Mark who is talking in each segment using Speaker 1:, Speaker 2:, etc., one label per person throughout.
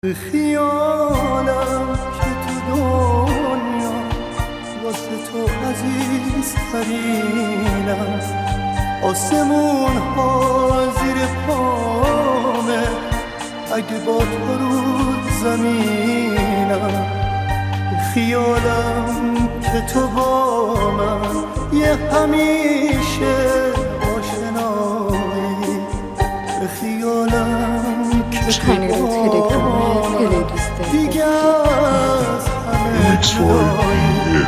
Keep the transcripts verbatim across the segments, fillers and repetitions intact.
Speaker 1: به خیالم که تو دنیا واسه تو عزیز ترینم، آسمون ها زیر پامه اگه با تو رو زمینم. به خیالم که تو با من یه همیشه آشنایی، به خیالم که تو با من دیگه از همه جایی.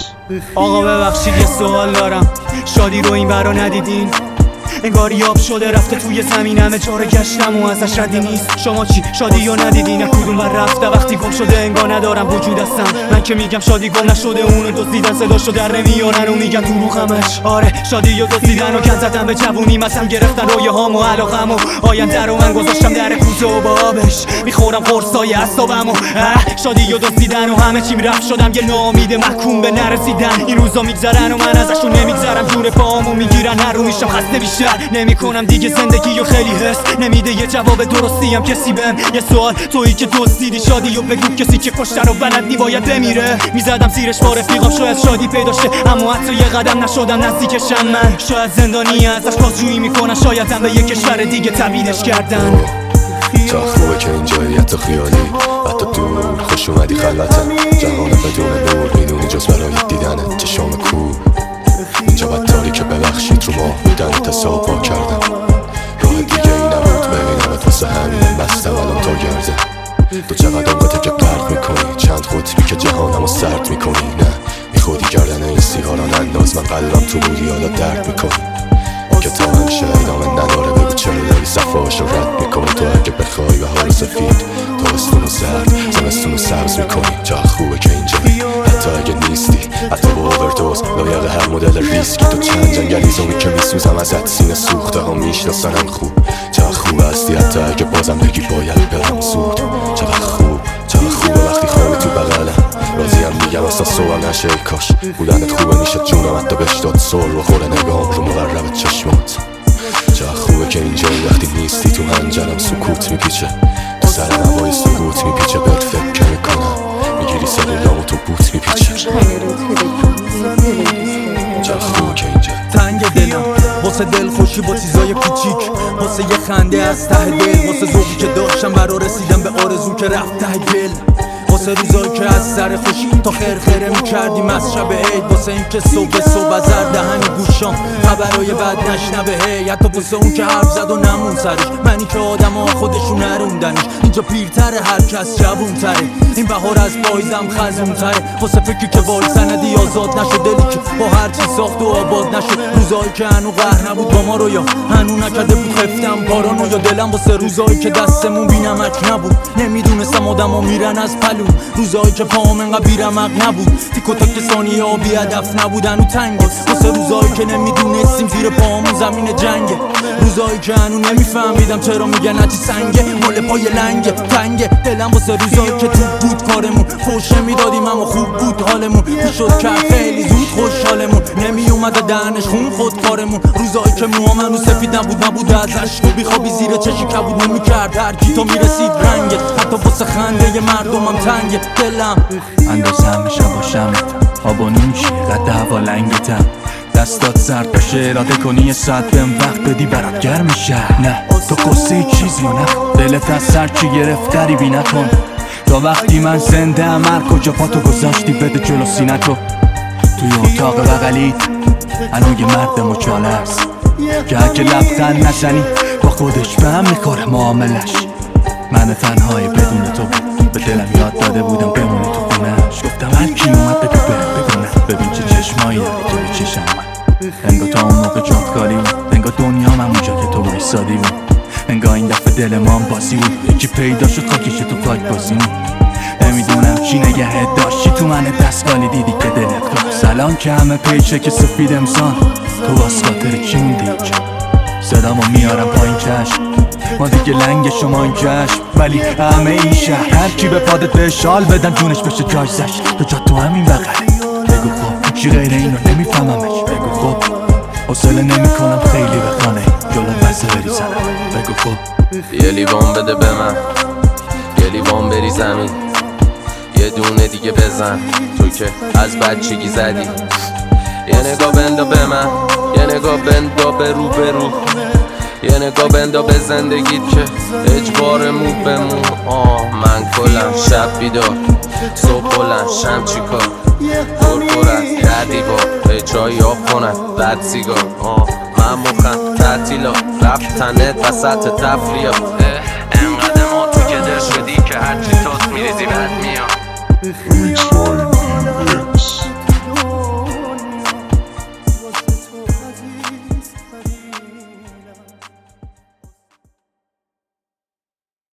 Speaker 2: آقا ببخشید یه سوال دارم، شادی رو این برا ندیدین؟ انگار یاب شده رفته توی زمین، همه جا رو گشتم و ازش ردی نیست. شما چی شادی رو ندیدین؟ از کدوم بر رفته وقتی گم شده انگار ندارم وجود هستم. من که میگم شادی گم نشده، اونو دزدیدن صداشو در نمیارن و میگن دروغمش. آره شادی رو دزدیدن و گند زدن به جوونی، مثلا گرفتن رویه هام و علاقم و آینده رو من گذاشتم در کوزه و بابش میخورم قرصای اعصابم و شادی رو دزدیدن و همه چیم رفت شدم یه ناامید محکوم به نرسیدن. این روزا میگذرن و من ازشون نمیگذرم، جون پامو میگیرن هر رو میشم خسته بیشتر نمی کنم دیگه زندگی و خیلی حس نمیده یه جواب درستی هم کسی بهم. یه سوال تویی که دزدیدی شادی و بگو کسی که کشته رو بلدی باید بمیره. میزدم زیرش با رفیقام شاید شادی پیدا شه، اما حتی یه قدم نشدم نزدیکشم. من شاید زندانی ازش بازجویی میکنن، شاید هم به یه کشور دیگه تبدیلش کردن.
Speaker 3: تا خوبه که اینجایی حتی خیالی، حتی دور خوش اومدی خلوتم. جهان بدون نور میدونی جز برای دیدنت چشام کو. اینجا بد تاریکه ببخشید رو ماه بودن تصاب با کردم. راه دیگه ای نبود ببینمت واسه همین بستم الان تا گرده. تو چقدر آنقدر که قرد میکنی، چند خطبی که جهانم رو سرد میکنی. نه میخودی گردن این سیگاران انداز، من قلبم تو بودی حالا درد میکنی. که تا همیشه ادامه نداره بگو چرا داری صفاش رو رد میکنی. تو اگه بخوای بهار سفید تابستون و زرد زمستون و سبز میکنی. جا خوبه که اینجایی حتی اگه نیستی، حتی با اووردوز لایق هر مدل ریسکی. تو چند جنگلی زومی که میسوزم ازت، سینه سوخته ها میشناسنم خوب. چقدر خوب هستی حتی اگه بازم بگی باید برم زود. چقدر خوب چقدر خوبه وقتی خوابی تو بغلم، راضیم میگم اصلا صبح نشه ای کاش. بودنت خوبه میشه جونم حتی بهش داد سر و خوره نگام رو مقرب چشمات. چقدر خوبه که اینجایی وقتی نیستی تو هنجرم سکوت میپیچه. تو سر نوای سکوت میپیچه بهت فکر میکنم، میگیری سلولامو تو بوت میپیچه. چقدر خوبه که اینجایی
Speaker 2: تنگ دلم واسه دل خوشی با چیزای کوچیک، واسه یه خنده از ته دل، واسه ذوقی که داشتم برا رسیدم به آرزو که رفت ته دل، واسه روزایی که از سر خوشی تا خیر خیره میکردیم از شب عید، واسه این که صبح صبح از هر دهن گوشام خبرای بد نشنوه هی، حتی واسه اون که حرف زد و نمون سرش، منی که آدم ها خودشون نروندنش. اینجا پیرتره هر کس جوونتره، این بهار از پاییزم خزونتره، واسه فکری که وای سندی آزاد نشد، دلی که با هر چی ساخت و آباد نشد، روزایی که هنو قهر نبود با ما رو یا هنو نکرده بود خفتم پارانو، یا دلم واسه روزایی که دستمون بی نمک نبود، نمیدونستم آدم ها میرن از پلو، روزایی که پاهم انقدر بیرمق نبود، تیک و تاک ثانیه ها بی هدف نبودن و تنگه، واسه روزایی که نمیدونستیم زیر پاهمون زمین جنگه، روزایی که هنو نمیفهمیدم چرا میگن هرچی سنگه مال پای لنگه تنگه، دلم واسه روزایی که تو بود کارمون فوش میدادیم اما خوب بود حالمون، میشد که خیلی زود خوشحالمون، نمی اومده دهنش خون خود کارمون، روزایی که موام هنو سفید نبود نبود از عشق و بیخوابی زیر چشی کبود نمیکرد هر کی تو میرسید رنگت، حتی واسه خنده مردمم تنگه دلم
Speaker 4: اندازه همیشه باشم آبانو میشی قد هوا لنگتم، دستات سرد باشه اراده کنی یه ساعت بهم وقت بدی برات گرم میشه. نه تو قصه چیزی و نه دلت از سر چی گرفت غریبی نکن، تا وقتی من زنده ام هر کجا پاتو گذاشتی بده جلو سینتو، توی اتاق بغلیت هنو یه مرد مچاله است که اگه لبخند نزنی با خودش به هم میخوره معاملش. من تنهای بدون تو بود، به دلم یاد داده بودم بمونه تو خونهش، گفتم هر کی اومد بگو بره بگونه، ببین چه چشمایی داری توی چشم من، انگار تا اون موقع جات خالی بود، انگار دنیام همونجا که تو بایستادی بود، انگار این دفعه دل ما هم باسی بود، یکی پیدا شد خاکش تو خاک بازی بود، نمیدونم چی نگهت داشتی تو من دستگالی دیدی که دلت خواست، الان که همه پیچه که سفید امسان تو باز خاطر چی موندی اینجا، صدامو میارم پایین چشم ما دیگه لنگ شما این جشن، ولی همه این شهر هر کی به پادت به شال بدن جونش بشه جای زشت، تو جا تو همین بغله بگو خب چی غیر اینو نمیفهممش، بگو خب حوصله نمیکنم خیلی به خانه جلو بسه بریزنم، بگو خب
Speaker 3: یه لیوان بده به من، یه
Speaker 5: لیوان بری زمین، یه دونه دیگه بزن تو که از بچگی زدی. یه نگاه بندا به من، یه نگاه بندا به رو به رو، یه نگاه بندا به زندگیت که اجبار مو به مو. آه من کلم شب بیدار، صبح بلند شم چیکار، دور پر از در دیوار به چای آب کنن بعد سیگار. آه من مخم تعطیلا رفتنت وسط تفریا، انقدر ما تو که در شدی که هرچی تاست میریزی بد میاد.